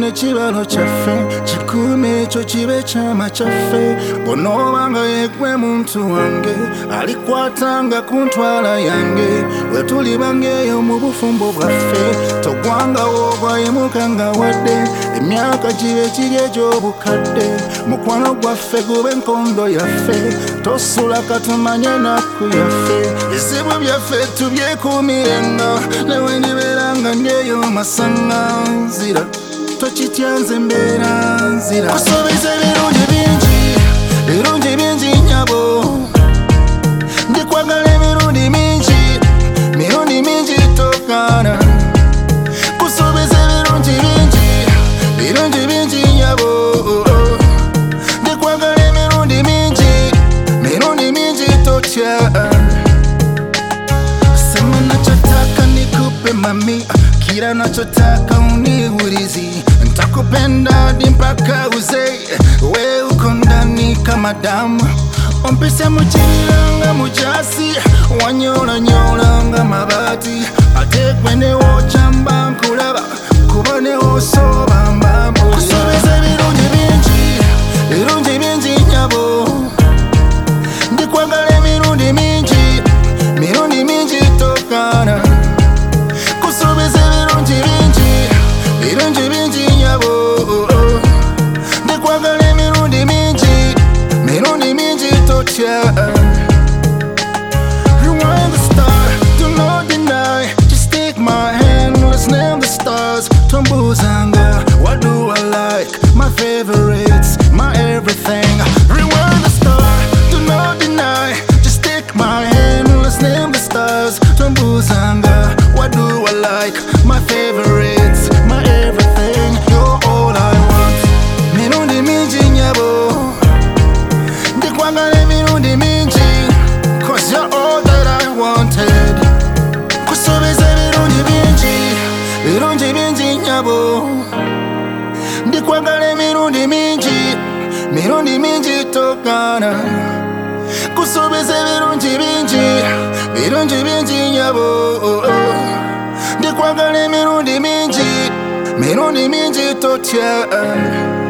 ekibalo kyaffe kikuume ekyo kibe kyama kyaffe bw'onoobanga yegwe muntu wange alikwatanga ku ntwala yange bwe tulibange eyo mu bufumbo bwaffe togwangawo ogwayimukanga wadde emyaka gibe kiri egy'obukadde mukwano gwaffe gube enkondo yaffe tosula katumanye nakku yaffe ezibu byaffe tubyekuumirenga newe ndibeeranga ndyeyo masanga nzira tokityanze mbeera nzira kusuubiza ebirungi bingi nyabo ndikwagala emirundi mingi tokaana kusuubiza ebirungi bingi nyabo ndikwagala emirundi mingi totya sema nachotaka nikupe mami kila nachotaka uniulizi nitakupenda hadi mpaka uzee we uko ndani kama damu ompise mukiriranga mujasi wanyolanyola mabati ate gwe newokyamba nkulaba kuba newosoba mbambu kusuubiza ebirungi bingi nyabo ndikwagala emirundi mingi tokaana kusuubiza ebirungi bingi nyabo ndikwagala emirundi mingi totya rewind the star do not deny just take my hand let's name the stars tombuzanga what do I like my favorites my everything rewind the star do not deny just take my hand let's name the stars tombuzanga what do I like my favorites my everything you're all I want mirundi mingi nyabo ndikwagala emirundi mingi cause you're all that I wanted kusuubiza ebirungi bingi nyabo ndikwagala emirundi mingi tokaana kusuubiza ebirungi bingi nyabo ndikwagala emirundi mingi totya